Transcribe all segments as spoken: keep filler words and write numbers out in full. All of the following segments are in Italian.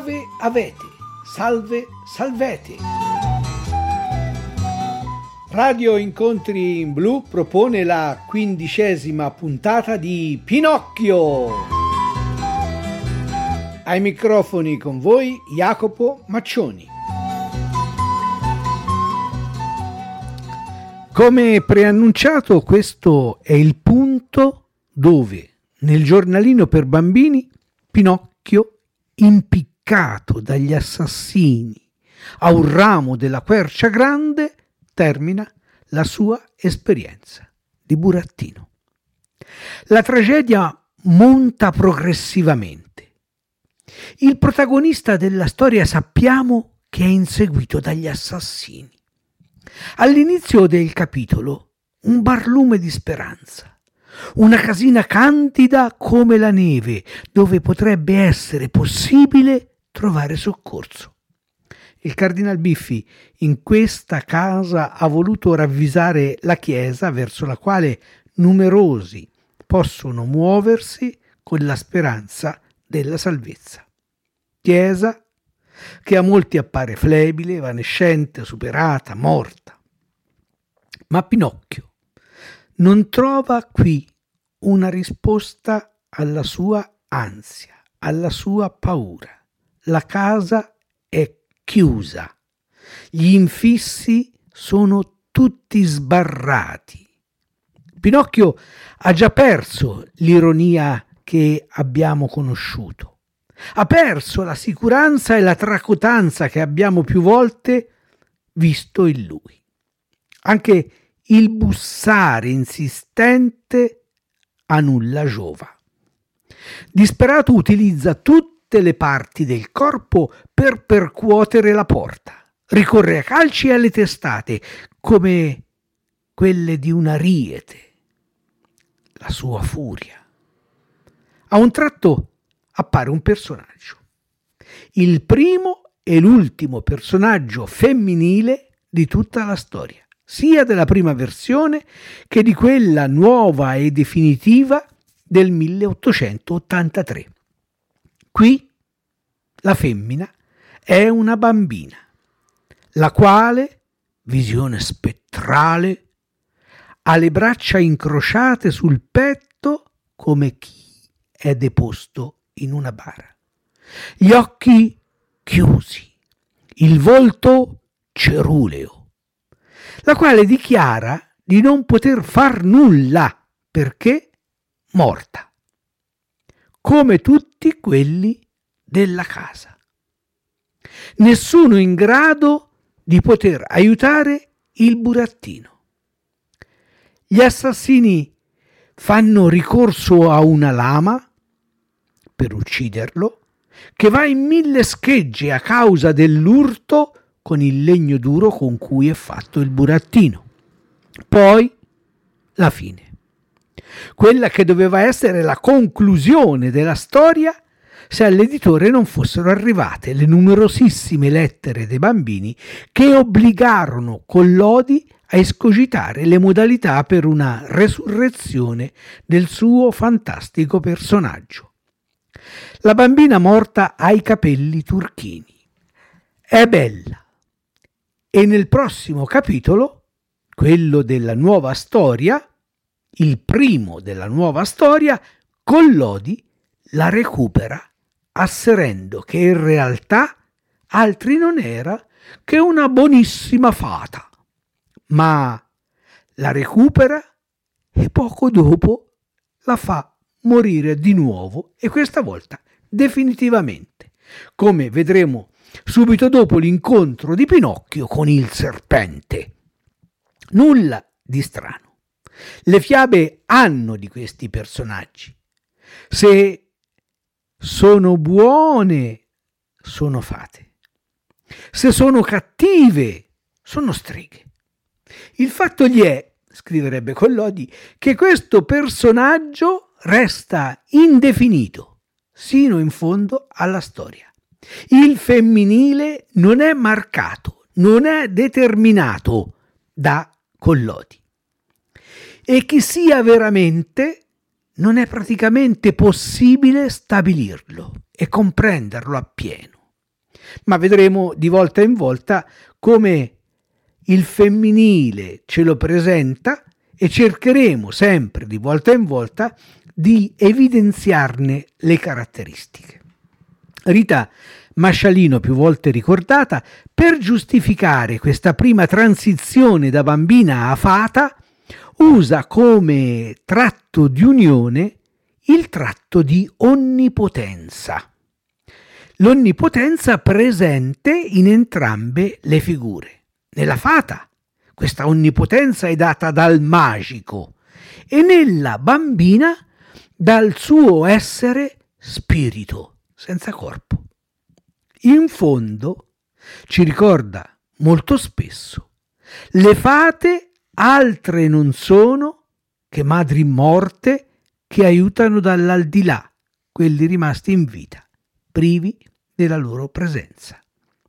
Ave avete, salve salvete. Radio Incontri in Blu propone la quindicesima puntata di Pinocchio. Ai microfoni con voi Jacopo Maccioni. Come preannunciato, questo è il punto dove nel giornalino per bambini Pinocchio, impiccato dagli assassini a un ramo della quercia grande, termina la sua esperienza di burattino. La tragedia monta progressivamente. Il protagonista della storia sappiamo che è inseguito dagli assassini. All'inizio del capitolo, un barlume di speranza. Una casina candida come la neve, dove potrebbe essere possibile trovare soccorso. Il Cardinal Biffi in questa casa ha voluto ravvisare la chiesa verso la quale numerosi possono muoversi con la speranza della salvezza. Chiesa che a molti appare flebile, evanescente, superata, morta. Ma Pinocchio non trova qui una risposta alla sua ansia, alla sua paura. La casa è chiusa, gli infissi sono tutti sbarrati. Pinocchio ha già perso l'ironia che abbiamo conosciuto, ha perso la sicurezza e la tracotanza che abbiamo più volte visto in lui. Anche il bussare insistente a nulla giova. Disperato utilizza tutte le parti del corpo per percuotere la porta. Ricorre a calci e alle testate come quelle di un ariete. La sua furia. A un tratto appare un personaggio. Il primo e l'ultimo personaggio femminile di tutta la storia, sia della prima versione che di quella nuova e definitiva del milleottocentottantatré. Qui la femmina è una bambina, la quale, visione spettrale, ha le braccia incrociate sul petto come chi è deposto in una bara, gli occhi chiusi, il volto ceruleo, la quale dichiara di non poter far nulla perché morta, come tutti quelli della casa. Nessuno in grado di poter aiutare il burattino. Gli assassini fanno ricorso a una lama per ucciderlo, che va in mille schegge a causa dell'urto con il legno duro con cui è fatto il burattino. Poi la fine. Quella che doveva essere la conclusione della storia se all'editore non fossero arrivate le numerosissime lettere dei bambini che obbligarono Collodi a escogitare le modalità per una resurrezione del suo fantastico personaggio. La bambina morta ha i capelli turchini. È bella. E nel prossimo capitolo, quello della nuova storia, il primo della nuova storia, Collodi la recupera asserendo che in realtà altri non era che una buonissima fata. Ma la recupera e poco dopo la fa morire di nuovo e questa volta definitivamente, come vedremo subito dopo l'incontro di Pinocchio con il serpente. Nulla di strano. Le fiabe hanno di questi personaggi. Se sono buone, sono fate. Se sono cattive, sono streghe. Il fatto gli è, scriverebbe Collodi, che questo personaggio resta indefinito sino in fondo alla storia. Il femminile non è marcato, non è determinato da Collodi. E chi sia veramente non è praticamente possibile stabilirlo e comprenderlo appieno. ma vedremo di volta in volta come il femminile ce lo presenta e cercheremo sempre di volta in volta di evidenziarne le caratteristiche. Rita Mascialino, più volte ricordata, per giustificare questa prima transizione da bambina a fata, usa come tratto di unione il tratto di onnipotenza. L'onnipotenza presente in entrambe le figure. Nella fata, questa onnipotenza è data dal magico e nella bambina dal suo essere spirito, senza corpo. In fondo ci ricorda molto spesso: le fate altre non sono che madri morte che aiutano dall'aldilà quelli rimasti in vita, privi della loro presenza.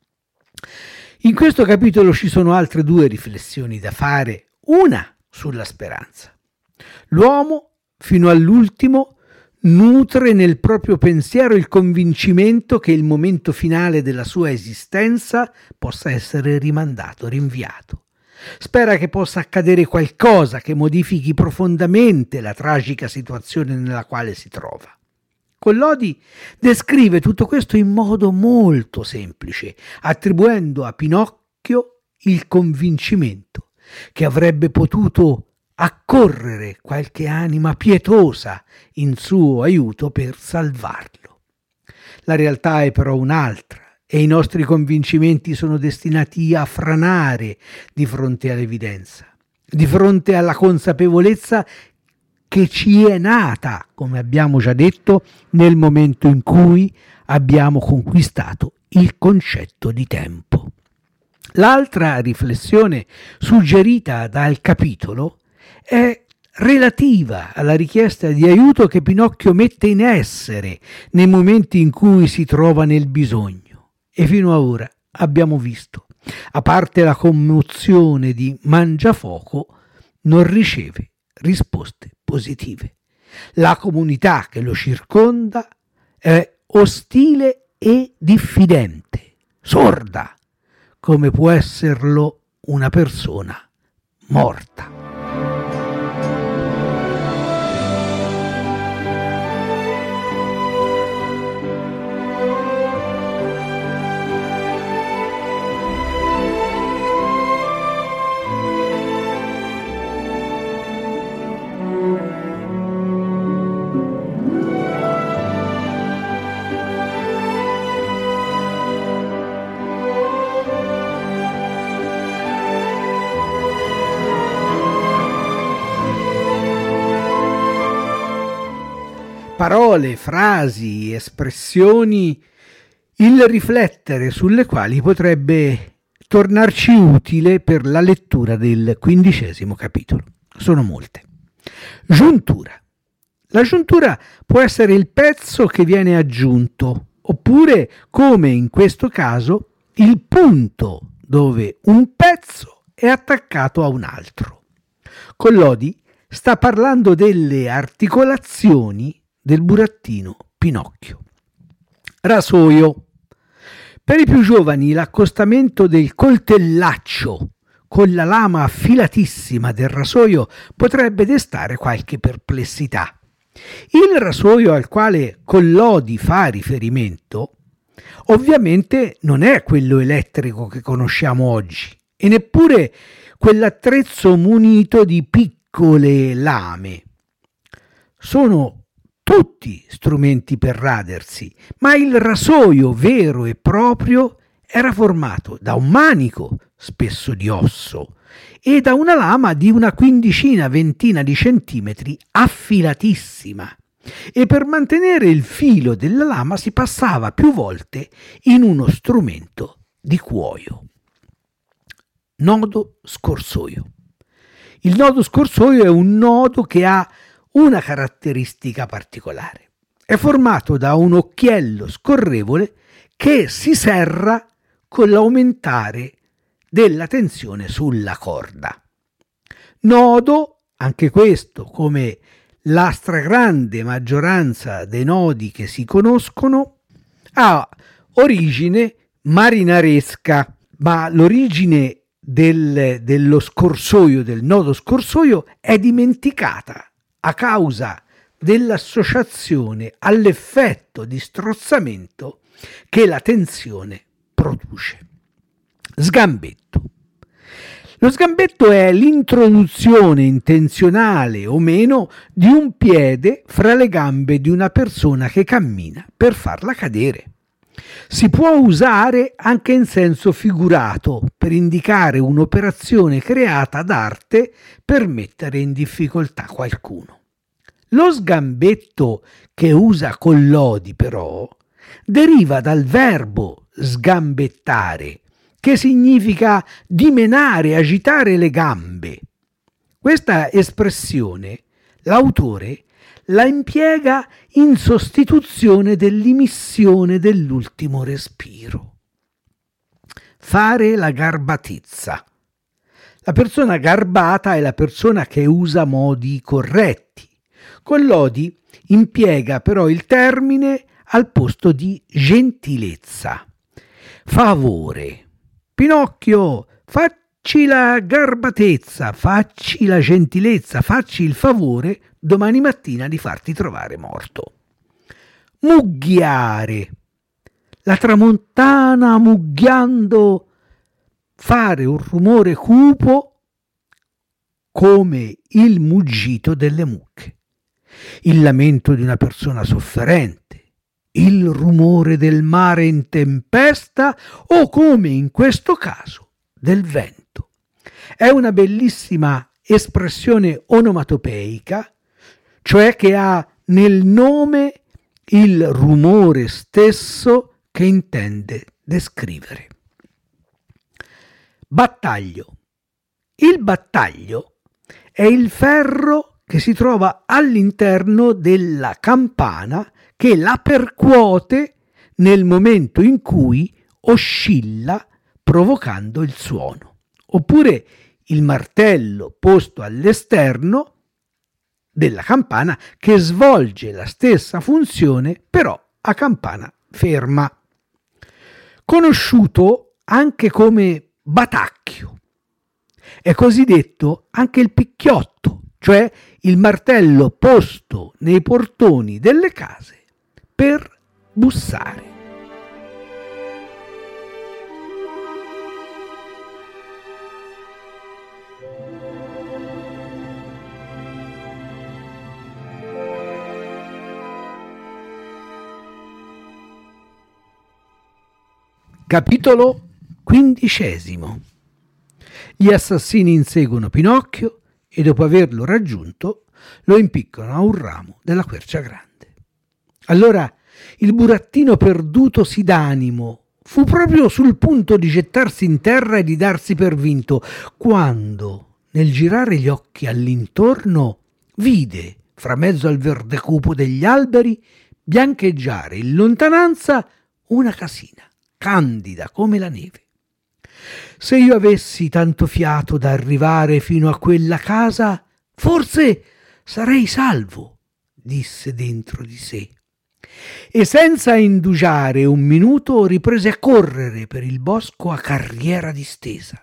In questo capitolo ci sono altre due riflessioni da fare, una sulla speranza. L'uomo, fino all'ultimo, nutre nel proprio pensiero il convincimento che il momento finale della sua esistenza possa essere rimandato, rinviato. Spera che possa accadere qualcosa che modifichi profondamente la tragica situazione nella quale si trova. Collodi descrive tutto questo in modo molto semplice, attribuendo a Pinocchio il convincimento che avrebbe potuto accorrere qualche anima pietosa in suo aiuto per salvarlo. La realtà è però un'altra e i nostri convincimenti sono destinati a franare di fronte all'evidenza, di fronte alla consapevolezza che ci è nata, come abbiamo già detto, nel momento in cui abbiamo conquistato il concetto di tempo. L'altra riflessione suggerita dal capitolo è relativa alla richiesta di aiuto che Pinocchio mette in essere nei momenti in cui si trova nel bisogno. E fino a ora abbiamo visto, a parte la commozione di Mangiafoco, non riceve risposte positive. La comunità che lo circonda è ostile e diffidente, sorda, come può esserlo una persona morta. Parole, frasi, espressioni, il riflettere sulle quali potrebbe tornarci utile per la lettura del quindicesimo capitolo. Sono molte. Giuntura. La giuntura può essere il pezzo che viene aggiunto, oppure, come in questo caso, il punto dove un pezzo è attaccato a un altro. Collodi sta parlando delle articolazioni del burattino Pinocchio. Rasoio. Per i più giovani l'accostamento del coltellaccio con la lama affilatissima del rasoio potrebbe destare qualche perplessità. Il rasoio al quale Collodi fa riferimento ovviamente non è quello elettrico che conosciamo oggi e neppure quell'attrezzo munito di piccole lame. Sono tutti strumenti per radersi, ma il rasoio vero e proprio era formato da un manico, spesso di osso, e da una lama di una quindicina, ventina di centimetri, affilatissima. E per mantenere il filo della lama si passava più volte in uno strumento di cuoio. Nodo scorsoio. Il nodo scorsoio è un nodo che ha una caratteristica particolare. È formato da un occhiello scorrevole che si serra con l'aumentare della tensione sulla corda. Nodo, anche questo, come la stragrande maggioranza dei nodi che si conoscono, ha origine marinaresca, ma l'origine del, dello scorsoio, del nodo scorsoio, è dimenticata a causa dell'associazione all'effetto di strozzamento che la tensione produce. Sgambetto. Lo sgambetto è l'introduzione intenzionale o meno di un piede fra le gambe di una persona che cammina per farla cadere. Si può usare anche in senso figurato per indicare un'operazione creata d'arte per mettere in difficoltà qualcuno. Lo sgambetto che usa Collodi, però, deriva dal verbo sgambettare, che significa dimenare, agitare le gambe. Questa espressione l'autore la impiega in sostituzione dell'imissione dell'ultimo respiro. Fare la garbatezza. La persona garbata è la persona che usa modi corretti. Collodi impiega però il termine al posto di gentilezza. Favore. Pinocchio, facci la garbatezza, facci la gentilezza, facci il favore domani mattina di farti trovare morto. Mugghiare. La tramontana mugghiando, fare un rumore cupo come il muggito delle mucche, il lamento di una persona sofferente, il rumore del mare in tempesta o, come in questo caso, del vento. È una bellissima espressione onomatopeica, cioè che ha nel nome il rumore stesso che intende descrivere. Battaglio. Il battaglio è il ferro che si trova all'interno della campana che la percuote nel momento in cui oscilla provocando il suono, oppure il martello posto all'esterno della campana che svolge la stessa funzione però a campana ferma. Conosciuto anche come batacchio. È cosiddetto anche il picchiotto, cioè il martello posto nei portoni delle case per bussare. Capitolo quindicesimo. Gli assassini inseguono Pinocchio e dopo averlo raggiunto lo impiccano a un ramo della quercia grande. Allora il burattino perdutosi d'animo fu proprio sul punto di gettarsi in terra e di darsi per vinto, quando, nel girare gli occhi all'intorno, vide, fra mezzo al verde cupo degli alberi, biancheggiare in lontananza una casina, candida come la neve. Se io avessi tanto fiato da arrivare fino a quella casa, forse sarei salvo, disse dentro di sé. E senza indugiare un minuto riprese a correre per il bosco a carriera distesa.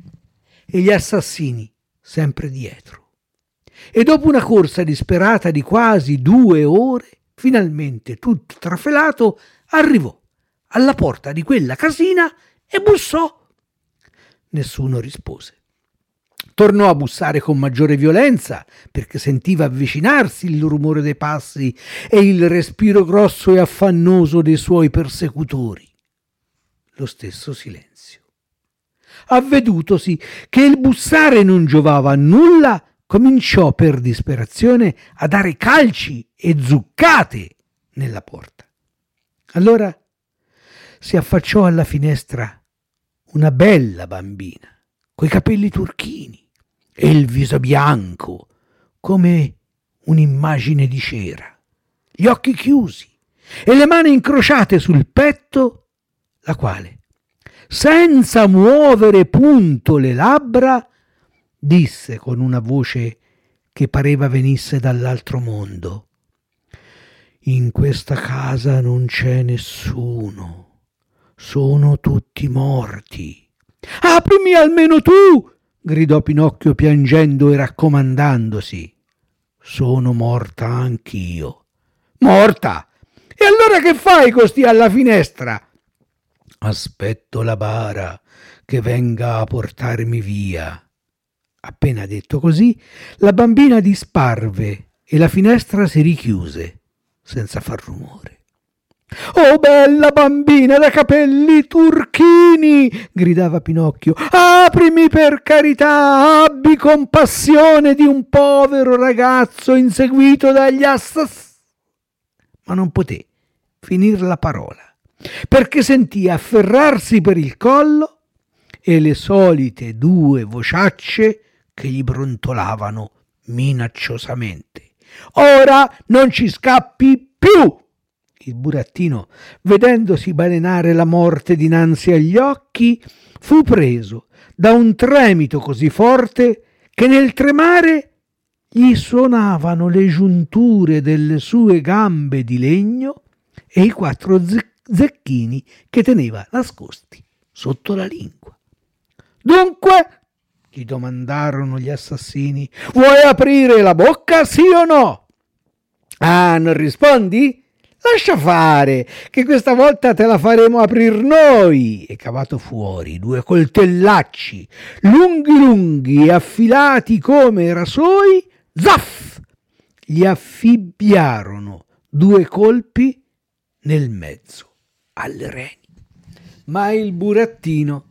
E gli assassini sempre dietro. E dopo una corsa disperata di quasi due ore, finalmente tutto trafelato, arrivò alla porta di quella casina e bussò. Nessuno rispose. Tornò a bussare con maggiore violenza perché sentiva avvicinarsi il rumore dei passi e il respiro grosso e affannoso dei suoi persecutori. Lo stesso silenzio. Avvedutosi che il bussare non giovava a nulla, cominciò per disperazione a dare calci e zuccate nella porta. Allora si affacciò alla finestra una bella bambina coi capelli turchini e il viso bianco come un'immagine di cera, gli occhi chiusi e le mani incrociate sul petto, la quale, senza muovere punto le labbra, disse con una voce che pareva venisse dall'altro mondo: «In questa casa non c'è nessuno, sono tutti morti. Aprimi almeno tu! Gridò Pinocchio piangendo e raccomandandosi. Sono morta anch'io. Morta? E allora che fai costì alla finestra? Aspetto la bara che venga a portarmi via. Appena detto così, la bambina disparve e la finestra si richiuse senza far rumore. «Oh, bella bambina da capelli turchini!» gridava Pinocchio. «Aprimi per carità! Abbi compassione di un povero ragazzo inseguito dagli assassini!» Ma non poté finir la parola, perché sentì afferrarsi per il collo e le solite due vociacce che gli brontolavano minacciosamente. «Ora non ci scappi più!» Il burattino, vedendosi balenare la morte dinanzi agli occhi, fu preso da un tremito così forte che nel tremare gli suonavano le giunture delle sue gambe di legno e i quattro zecchini che teneva nascosti sotto la lingua. «Dunque», gli domandarono gli assassini, «vuoi aprire la bocca, sì o no?» «Ah, non rispondi? Lascia fare, che questa volta te la faremo aprir noi!» E cavato fuori due coltellacci lunghi lunghi e affilati come rasoi, zaff! Gli affibbiarono due colpi nel mezzo alle reni. Ma il burattino,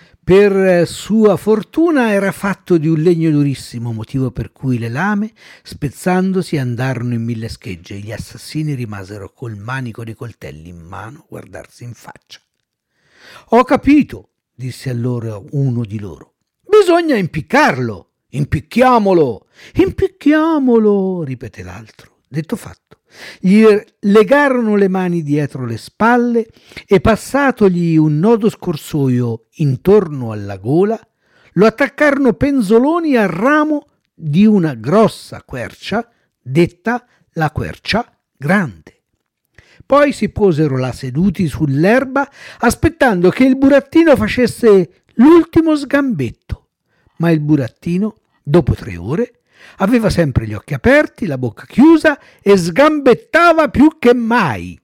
per sua fortuna, era fatto di un legno durissimo, motivo per cui le lame, spezzandosi, andarono in mille schegge e gli assassini rimasero col manico dei coltelli in mano a guardarsi in faccia. «Ho capito», disse allora uno di loro. «Bisogna impiccarlo. Impicchiamolo. Impicchiamolo», ripeté l'altro. Detto fatto, gli legarono le mani dietro le spalle e, passatogli un nodo scorsoio intorno alla gola, lo attaccarono penzoloni al ramo di una grossa quercia, detta la quercia grande. Poi si posero là seduti sull'erba, aspettando che il burattino facesse l'ultimo sgambetto. Ma il burattino, dopo tre ore, aveva sempre gli occhi aperti, la bocca chiusa e sgambettava più che mai.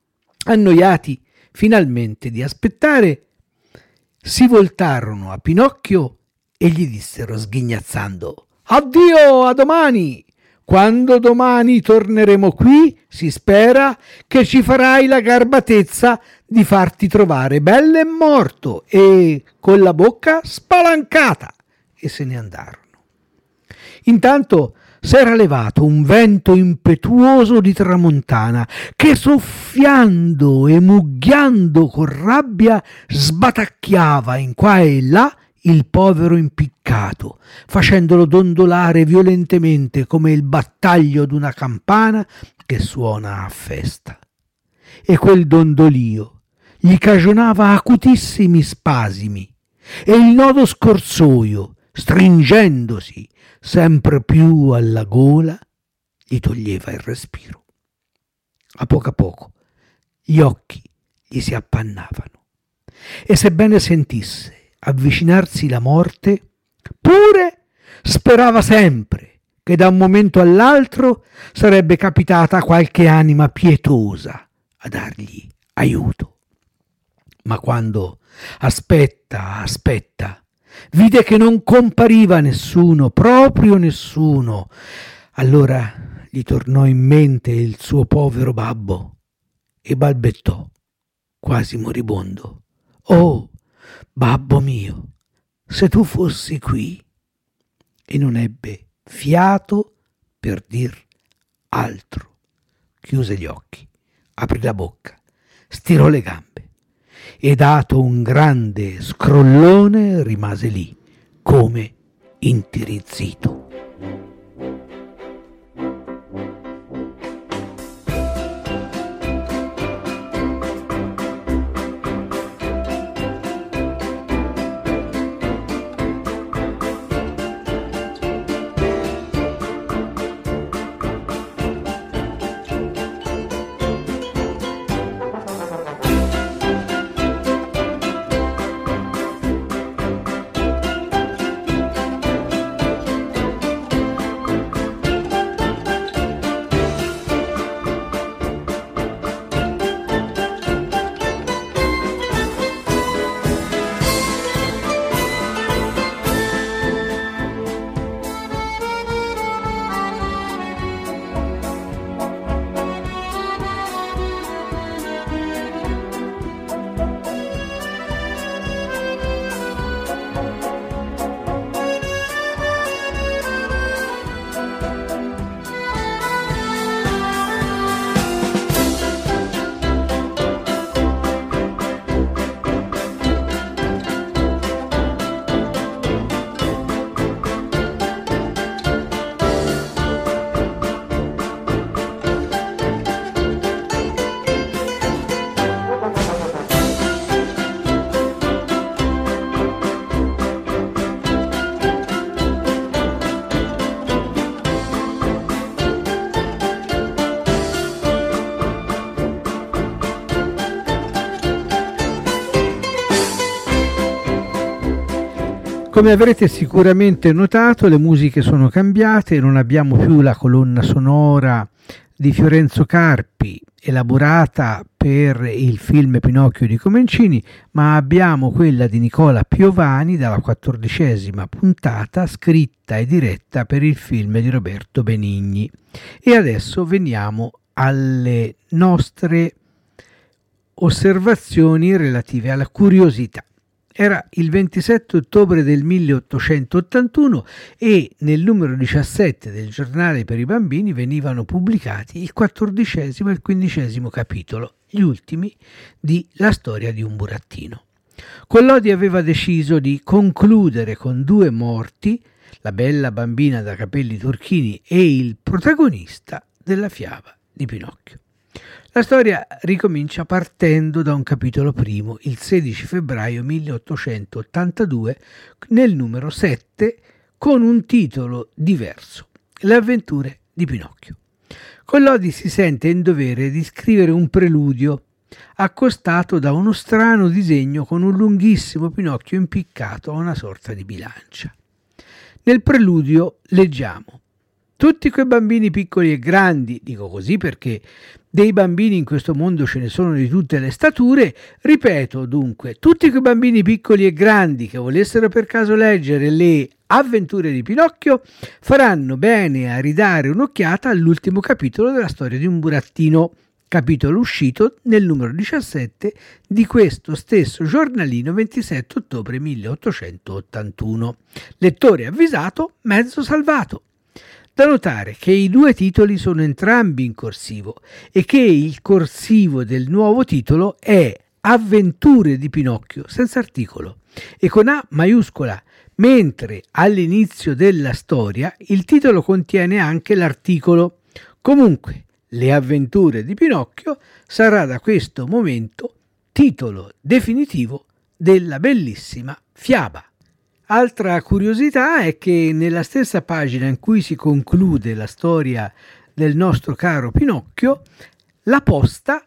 Annoiati finalmente di aspettare, si voltarono a Pinocchio e gli dissero sghignazzando: «Addio, a domani! Quando domani torneremo qui, si spera che ci farai la garbatezza di farti trovare bello e morto e con la bocca spalancata!» E se ne andarono. Intanto s'era levato un vento impetuoso di tramontana che, soffiando e mugghiando con rabbia, sbatacchiava in qua e là il povero impiccato, facendolo dondolare violentemente come il battaglio d'una campana che suona a festa. E quel dondolio gli cagionava acutissimi spasimi e il nodo scorsoio, stringendosi sempre più alla gola, gli toglieva il respiro. A poco a poco gli occhi gli si appannavano e, sebbene sentisse avvicinarsi la morte, pure sperava sempre che da un momento all'altro sarebbe capitata qualche anima pietosa a dargli aiuto. Ma quando aspetta, aspetta, vide che non compariva nessuno, proprio nessuno, allora gli tornò in mente il suo povero babbo e balbettò, quasi moribondo: «Oh, babbo mio, se tu fossi qui!» E non ebbe fiato per dir altro. Chiuse gli occhi, aprì la bocca, stirò le gambe e, dato un grande scrollone, rimase lì come intirizzito. Come avrete sicuramente notato, le musiche sono cambiate, non abbiamo più la colonna sonora di Fiorenzo Carpi elaborata per il film Pinocchio di Comencini, ma abbiamo quella di Nicola Piovani dalla quattordicesima puntata, scritta e diretta per il film di Roberto Benigni. E adesso veniamo alle nostre osservazioni relative alla curiosità. Era il ventisette ottobre del milleottocentottantuno e nel numero diciassette del giornale per i bambini venivano pubblicati il quattordicesimo e il quindicesimo capitolo, gli ultimi di La storia di un burattino. Collodi aveva deciso di concludere con due morti, la bella bambina da capelli turchini e il protagonista della fiaba di Pinocchio. La storia ricomincia partendo da un capitolo primo, il sedici febbraio milleottocentottantadue, nel numero sette, con un titolo diverso, Le avventure di Pinocchio. Collodi si sente in dovere di scrivere un preludio, accostato da uno strano disegno con un lunghissimo Pinocchio impiccato a una sorta di bilancia. Nel preludio leggiamo: tutti quei bambini piccoli e grandi, dico così perché dei bambini in questo mondo ce ne sono di tutte le stature, ripeto dunque, tutti quei bambini piccoli e grandi che volessero per caso leggere le avventure di Pinocchio faranno bene a ridare un'occhiata all'ultimo capitolo della storia di un burattino, capitolo uscito nel numero diciassette di questo stesso giornalino ventisette ottobre milleottocentottantuno. Lettore avvisato, mezzo salvato. Da notare che i due titoli sono entrambi in corsivo e che il corsivo del nuovo titolo è Avventure di Pinocchio senza articolo e con A maiuscola, mentre all'inizio della storia il titolo contiene anche l'articolo. Comunque, Le avventure di Pinocchio sarà da questo momento titolo definitivo della bellissima fiaba. Altra curiosità è che nella stessa pagina in cui si conclude la storia del nostro caro Pinocchio, la Posta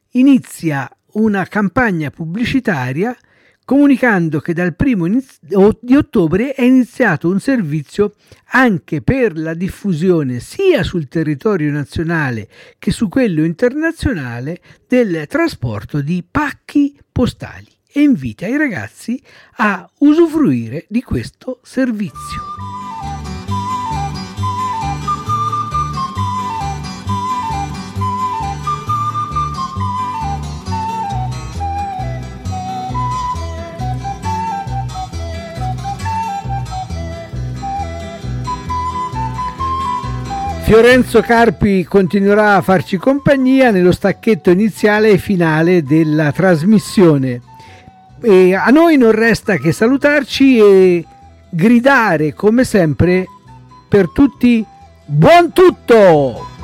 inizia una campagna pubblicitaria comunicando che dal primo iniz- di ottobre è iniziato un servizio anche per la diffusione sia sul territorio nazionale che su quello internazionale del trasporto di pacchi postali e invita i ragazzi a usufruire di questo servizio. Fiorenzo Carpi continuerà a farci compagnia nello stacchetto iniziale e finale della trasmissione. E a noi non resta che salutarci e gridare come sempre per tutti buon tutto!